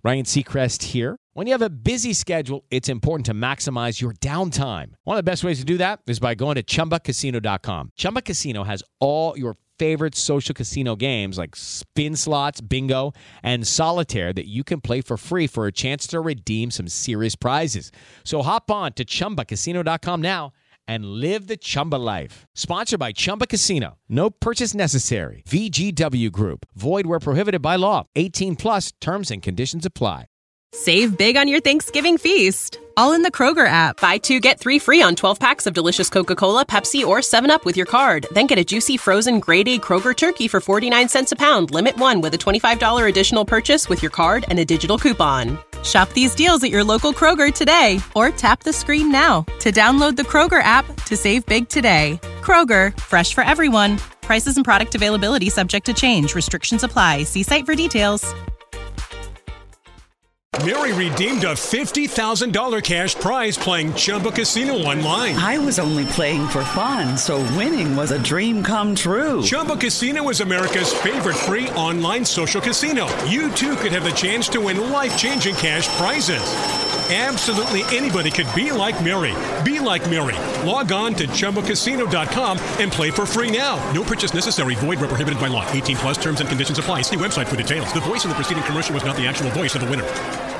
Ryan Seacrest here. When you have a busy schedule, it's important to maximize your downtime. One of the best ways to do that is by going to ChumbaCasino.com. Chumba Casino has all your favorite social casino games like spin slots, bingo, and solitaire that you can play for free for a chance to redeem some serious prizes. So hop on to ChumbaCasino.com now and live the Chumba life. Sponsored by Chumba Casino. No purchase necessary. VGW Group. Void where prohibited by law. 18 plus terms and conditions apply. Save big on your Thanksgiving feast, all in the Kroger app. Buy 2, get 3 free on 12 packs of delicious Coca-Cola, Pepsi, or 7-Up with your card. Then get a juicy frozen grade A Kroger turkey for 49 cents a pound. Limit 1 with a $25 additional purchase with your card and a digital coupon. Shop these deals at your local Kroger today, or tap the screen now to download the Kroger app to save big today. Kroger, fresh for everyone. Prices and product availability subject to change. Restrictions apply. See site for details. Mary redeemed a $50,000 cash prize playing Chumba Casino online. I was only playing for fun, so winning was a dream come true. Chumba Casino is America's favorite free online social casino. You, too, could have the chance to win life-changing cash prizes. Absolutely anybody could be like Mary. Be like Mary. Log on to ChumbaCasino.com and play for free now. No purchase necessary. Void where prohibited by law. 18 plus terms and conditions apply. See website for details. The voice in the preceding commercial was not the actual voice of the winner.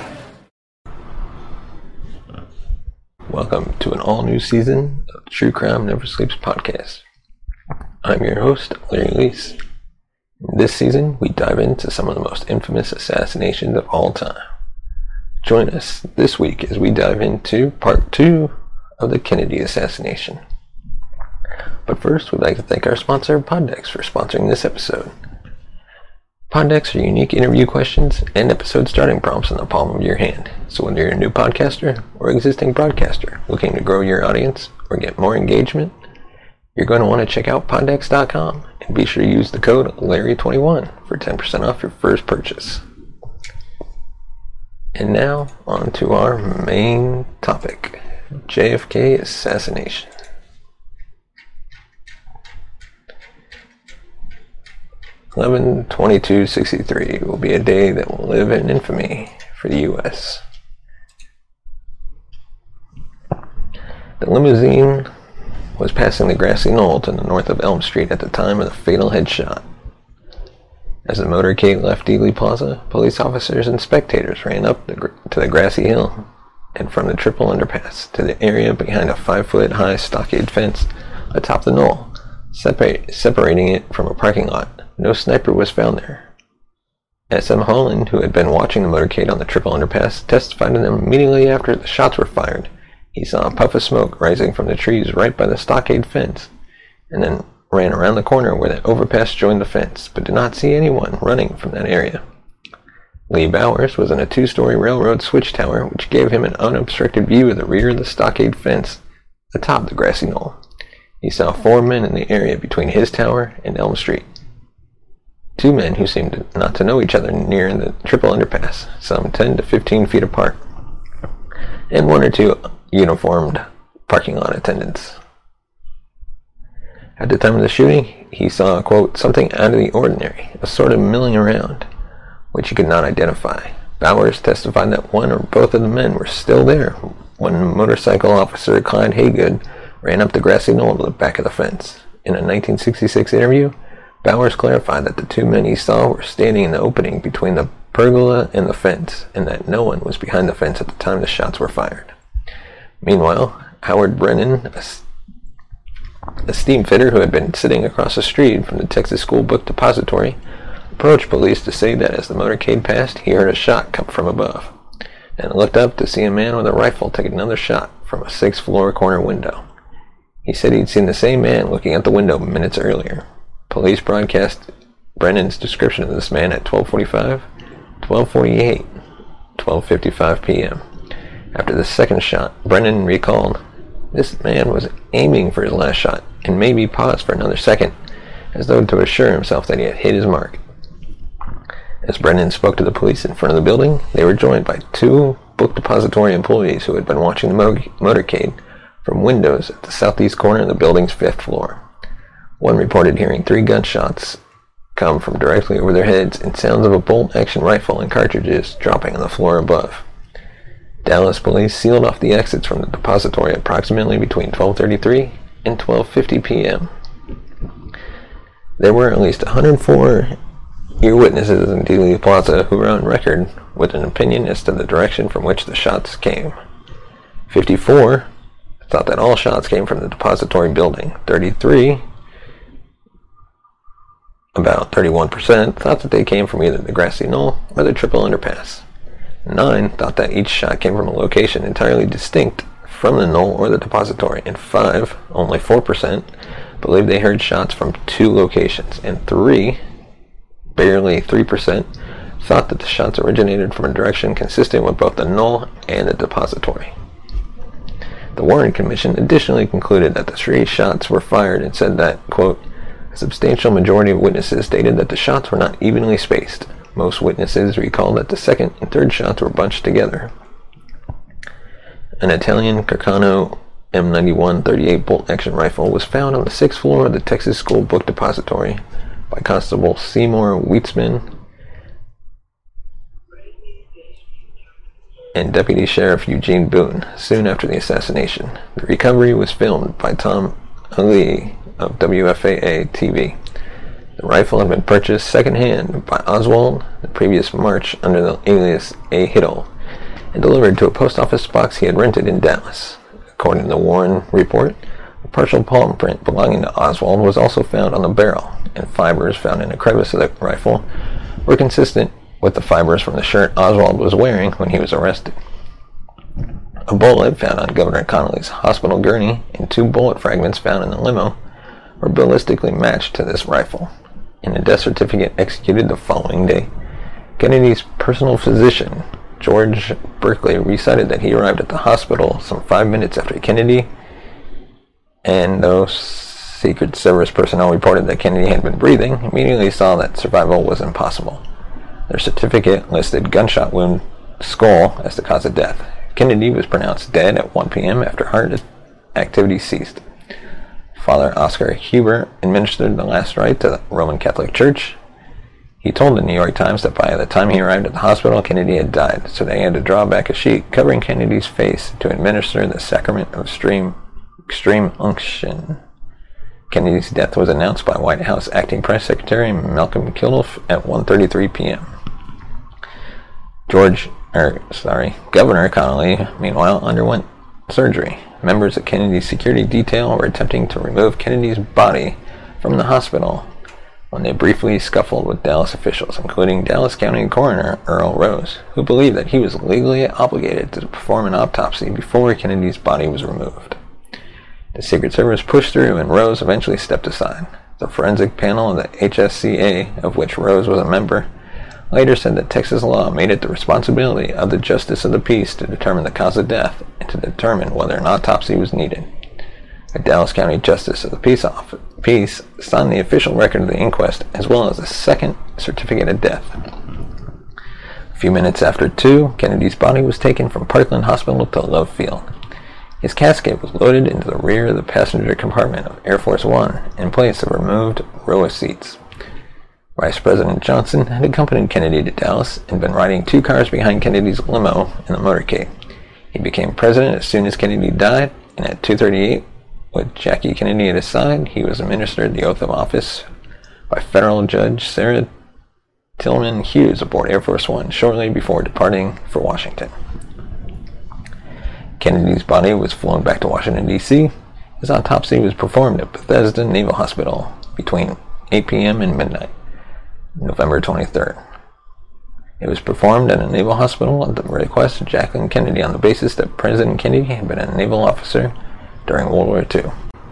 Welcome to an all-new season of True Crime Never Sleeps podcast. I'm your host, Larry Leese. This season, we dive into some of the most infamous assassinations of all time. Join us this week as we dive into part 2 of the Kennedy assassination. But first, we'd like to thank our sponsor, Poddex, for sponsoring this episode. Poddex are unique interview questions and episode starting prompts in the palm of your hand. So whether you're a new podcaster or existing broadcaster looking to grow your audience or get more engagement, you're going to want to check out Poddex.com and be sure to use the code Larry21 for 10% off your first purchase. And now, on to our main topic, JFK assassination. 11/22/63 will be a day that will live in infamy for the U.S. The limousine was passing the grassy knoll to the north of Elm Street at the time of the fatal headshot. As the motorcade left Dealey Plaza, police officers and spectators ran up to the grassy hill and from the triple underpass to the area behind a 5-foot-high stockade fence atop the knoll, separating it from a parking lot. No sniper was found there. S.M. Holland, who had been watching the motorcade on the triple underpass, testified to them immediately after the shots were fired. He saw a puff of smoke rising from the trees right by the stockade fence, and then ran around the corner where the overpass joined the fence, but did not see anyone running from that area. Lee Bowers was in a 2-story railroad switch tower, which gave him an unobstructed view of the rear of the stockade fence atop the grassy knoll. He saw 4 men in the area between his tower and Elm Street. 2 men who seemed not to know each other near the triple underpass, some 10 to 15 feet apart, and 1 or 2 uniformed parking lot attendants. At the time of the shooting, he saw, quote, something out of the ordinary, a sort of milling around, which he could not identify. Bowers testified that 1 or both of the men were still there when motorcycle officer Clyde Haygood ran up the grassy knoll to the back of the fence. In a 1966 interview, Bowers clarified that the 2 men he saw were standing in the opening between the pergola and the fence, and that no one was behind the fence at the time the shots were fired. Meanwhile, Howard Brennan, a steam fitter who had been sitting across the street from the Texas School Book Depository, approached police to say that as the motorcade passed, he heard a shot come from above, and looked up to see a man with a rifle take another shot from a 6th-floor corner window. He said he'd seen the same man looking out the window minutes earlier. Police broadcast Brennan's description of this man at 12:45, 12:48, 12:55 p.m. After the second shot, Brennan recalled, this man was aiming for his last shot and maybe paused for another second, as though to assure himself that he had hit his mark. As Brennan spoke to the police in front of the building, they were joined by 2 book depository employees who had been watching the motorcade from windows at the southeast corner of the building's 5th floor. One reported hearing 3 gunshots come from directly over their heads and sounds of a bolt-action rifle and cartridges dropping on the floor above. Dallas police sealed off the exits from the depository approximately between 12:33 and 12:50 p.m. There were at least 104 earwitnesses in Dealey Plaza who were on record with an opinion as to the direction from which the shots came. 54 thought that all shots came from the depository building. 33, about 31%, thought that they came from either the grassy knoll or the triple underpass. 9 thought that each shot came from a location entirely distinct from the knoll or the depository, and 5, only 4%, believed they heard shots from 2 locations, and 3, barely 3%, thought that the shots originated from a direction consistent with both the knoll and the depository. The Warren Commission additionally concluded that the 3 shots were fired and said that, quote, a substantial majority of witnesses stated that the shots were not evenly spaced. Most witnesses recalled that the second and third shots were bunched together. An Italian Carcano M91 38 bolt-action rifle was found on the 6th floor of the Texas School Book Depository by Constable Seymour Wheatsman and Deputy Sheriff Eugene Boone soon after the assassination. The recovery was filmed by Tom Ali of WFAA TV. The rifle had been purchased second-hand by Oswald the previous March under the alias A. Hiddle and delivered to a post office box he had rented in Dallas. According to the Warren report, a partial palm print belonging to Oswald was also found on the barrel, and fibers found in a crevice of the rifle were consistent with the fibers from the shirt Oswald was wearing when he was arrested. A bullet found on Governor Connolly's hospital gurney and 2 bullet fragments found in the limo were ballistically matched to this rifle. In a death certificate executed the following day, Kennedy's personal physician, George Berkeley, recited that he arrived at the hospital some 5 minutes after Kennedy, and though Secret Service personnel reported that Kennedy had been breathing, immediately saw that survival was impossible. Their certificate listed gunshot wound skull as the cause of death. Kennedy was pronounced dead at 1 p.m. after heart activity ceased. Father Oscar Huber administered the last rite to the Roman Catholic Church. He told the New York Times that by the time he arrived at the hospital, Kennedy had died, so they had to draw back a sheet covering Kennedy's face to administer the sacrament of extreme unction. Kennedy's death was announced by White House Acting Press Secretary Malcolm Kilduff at 1:33 p.m. Governor Connolly, meanwhile, underwent surgery. Members of Kennedy's security detail were attempting to remove Kennedy's body from the hospital when they briefly scuffled with Dallas officials, including Dallas County Coroner Earl Rose, who believed that he was legally obligated to perform an autopsy before Kennedy's body was removed. The Secret Service pushed through, and Rose eventually stepped aside. The forensic panel of the HSCA, of which Rose was a member, later said that Texas law made it the responsibility of the Justice of the Peace to determine the cause of death and to determine whether an autopsy was needed. The Dallas County Justice of the Peace signed the official record of the inquest as well as a second certificate of death. A few minutes after 2, Kennedy's body was taken from Parkland Hospital to Love Field. His casket was loaded into the rear of the passenger compartment of Air Force One in place of a removed row of seats. Vice President Johnson had accompanied Kennedy to Dallas and been riding 2 cars behind Kennedy's limo in the motorcade. He became president as soon as Kennedy died, and at 2:38, with Jackie Kennedy at his side, he was administered the oath of office by federal judge Sarah Tillman Hughes aboard Air Force One shortly before departing for Washington. Kennedy's body was flown back to Washington, D.C. His autopsy was performed at Bethesda Naval Hospital between 8 p.m. and midnight, November 23rd. It was performed at a naval hospital at the request of Jacqueline Kennedy on the basis that President Kennedy had been a naval officer during World War II.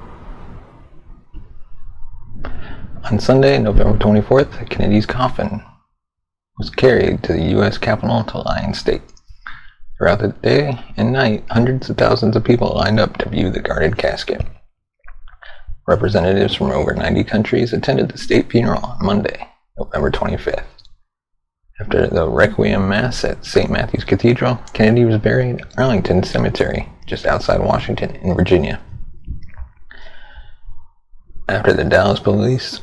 On Sunday, November 24th, Kennedy's coffin was carried to the U.S. Capitol to lie in state. Throughout the day and night, hundreds of thousands of people lined up to view the guarded casket. Representatives from over 90 countries attended the state funeral on Monday, November 25th. After the Requiem Mass at St. Matthew's Cathedral, Kennedy was buried at Arlington Cemetery, just outside Washington in Virginia. After the Dallas police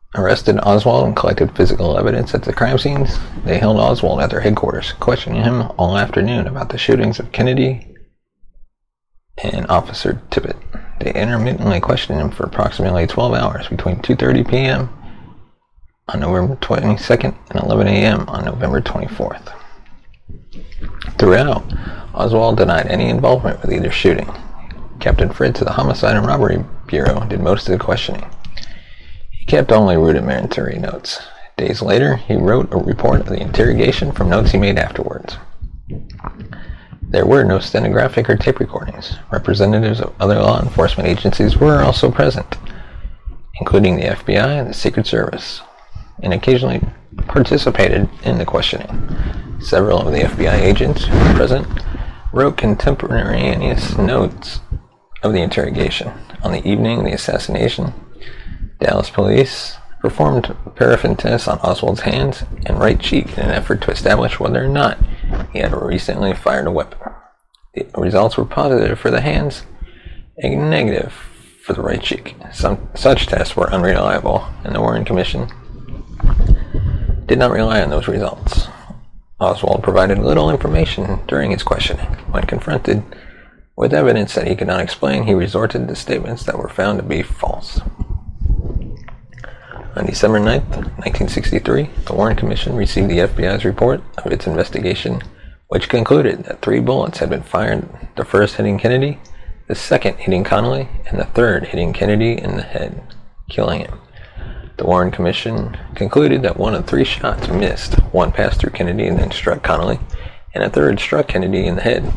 arrested Oswald and collected physical evidence at the crime scenes. They held Oswald at their headquarters, questioning him all afternoon about the shootings of Kennedy and Officer Tippit. They intermittently questioned him for approximately 12 hours between 2:30 p.m. on November 22nd and 11 a.m. on November 24th. Throughout, Oswald denied any involvement with either shooting. Captain Fritz of the Homicide and Robbery Bureau did most of the questioning. He kept only rudimentary notes. Days later, he wrote a report of the interrogation from notes he made afterwards. There were no stenographic or tape recordings. Representatives of other law enforcement agencies were also present, including the FBI and the Secret Service, and occasionally participated in the questioning. Several of the FBI agents who were present wrote contemporaneous notes of the interrogation. On the evening of the assassination, Dallas police performed paraffin tests on Oswald's hands and right cheek in an effort to establish whether or not he had recently fired a weapon. The results were positive for the hands and negative for the right cheek. Such tests were unreliable, and the Warren Commission did not rely on those results. Oswald provided little information during his questioning. When confronted with evidence that he could not explain, he resorted to statements that were found to be false. On December 9th, 1963, the Warren Commission received the FBI's report of its investigation, which concluded that 3 bullets had been fired, the first hitting Kennedy, the second hitting Connally, and the third hitting Kennedy in the head, killing him. The Warren Commission concluded that 1 of 3 shots missed. 1 passed through Kennedy and then struck Connally, and a third struck Kennedy in the head.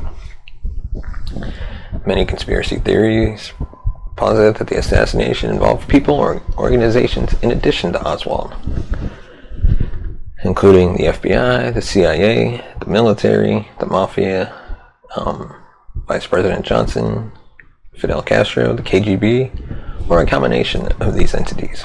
Many conspiracy theories posit that the assassination involved people or organizations in addition to Oswald, including the FBI, the CIA, the military, the Mafia, Vice President Johnson, Fidel Castro, the KGB, or a combination of these entities.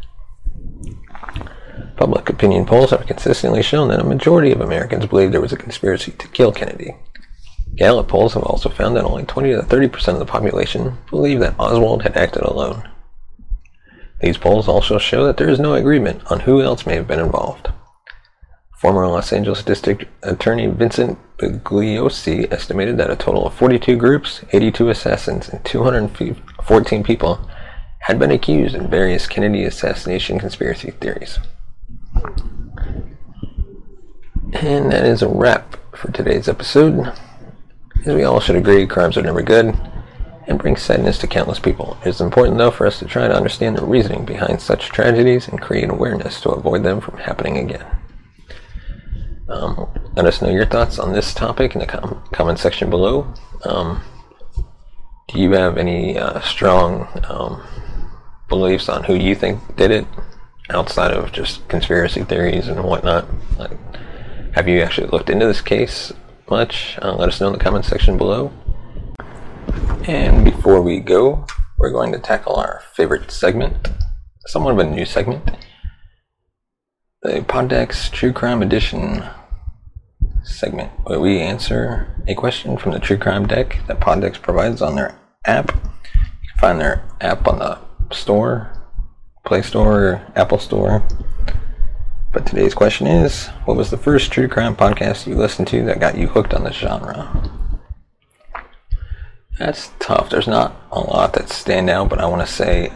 Public opinion polls have consistently shown that a majority of Americans believe there was a conspiracy to kill Kennedy. Gallup polls have also found that only 20 to 30% of the population believe that Oswald had acted alone. These polls also show that there is no agreement on who else may have been involved. Former Los Angeles District Attorney Vincent Bugliosi estimated that a total of 42 groups, 82 assassins, and 214 people had been accused in various Kennedy assassination conspiracy theories. And that is a wrap for today's episode. As we all should agree, crimes are never good and bring sadness to countless people. It is important, though, for us to try to understand the reasoning behind such tragedies and create awareness to avoid them from happening again. Let us know your thoughts on this topic in the comment section below. Do you have any strong beliefs on who you think did it, outside of just conspiracy theories and whatnot? Like, have you actually looked into this case much? Let us know in the comment section below. And before we go, we're going to tackle our favorite segment, somewhat of a new segment, the Poddex True Crime Edition segment, where we answer a question from the True Crime deck that Poddex provides on their app. You can find their app on the store, Play Store, or Apple Store. But today's question is, what was the first true crime podcast you listened to that got you hooked on the genre? That's tough. There's not a lot that stand out, but I want to say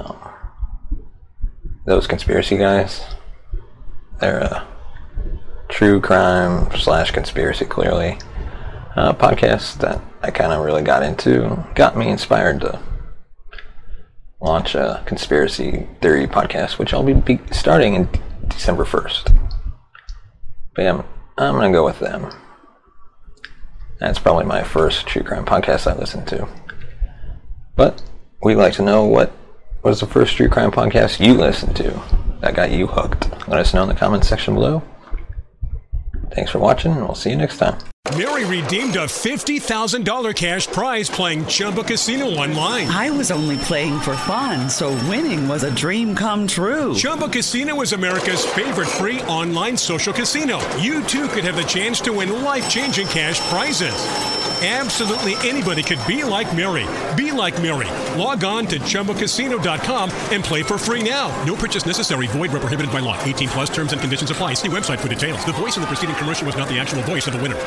those conspiracy guys. They're a true crime / conspiracy, clearly, podcast that I kind of really got into. Got me inspired to launch a conspiracy theory podcast, which I'll be starting in December 1st. But yeah, I'm going to go with them. That's probably my first true crime podcast I listened to. But we'd like to know, what was the first true crime podcast you listened to that got you hooked? Let us know in the comments section below. Thanks for watching, and we'll see you next time. Mary redeemed a $50,000 cash prize playing Chumba Casino online. I was only playing for fun, so winning was a dream come true. Chumba Casino is America's favorite free online social casino. You too could have the chance to win life-changing cash prizes. Absolutely anybody could be like Mary. Be like Mary. Log on to ChumbaCasino.com and play for free now. No purchase necessary. Void where prohibited by law. 18 plus terms and conditions apply. See website for details. The voice in the preceding commercial was not the actual voice of the winner.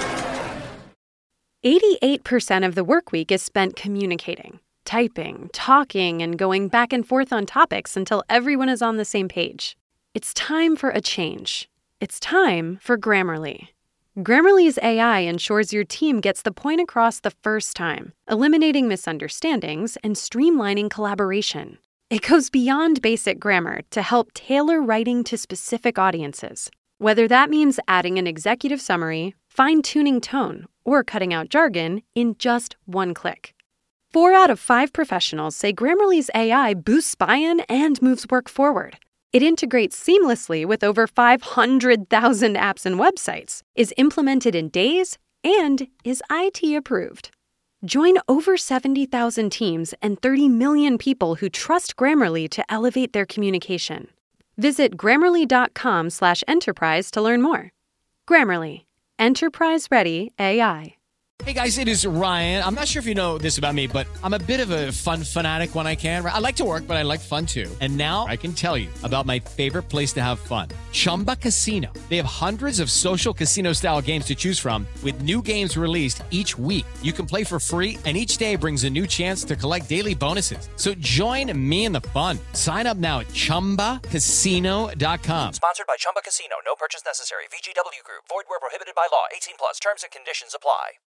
88% of the work week is spent communicating, typing, talking, and going back and forth on topics until everyone is on the same page. It's time for a change. It's time for Grammarly. Grammarly's AI ensures your team gets the point across the first time, eliminating misunderstandings and streamlining collaboration. It goes beyond basic grammar to help tailor writing to specific audiences. Whether that means adding an executive summary, fine-tuning tone, or cutting out jargon in just one click. 4 out of 5 professionals say Grammarly's AI boosts buy-in and moves work forward. It integrates seamlessly with over 500,000 apps and websites, is implemented in days, and is IT approved. Join over 70,000 teams and 30 million people who trust Grammarly to elevate their communication. Visit Grammarly.com/enterprise to learn more. Grammarly. Enterprise-ready AI. Hey guys, it is Ryan. I'm not sure if you know this about me, but I'm a bit of a fun fanatic when I can. I like to work, but I like fun too. And now I can tell you about my favorite place to have fun. Chumba Casino. They have hundreds of social casino style games to choose from with new games released each week. You can play for free and each day brings a new chance to collect daily bonuses. So join me in the fun. Sign up now at ChumbaCasino.com. Sponsored by Chumba Casino. No purchase necessary. VGW Group. Void where prohibited by law. 18 plus. Terms and conditions apply.